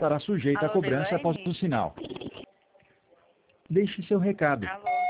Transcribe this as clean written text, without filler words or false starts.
estará sujeita a Alô, cobrança após Deilane? o sinal. Deixe seu recado. Alô?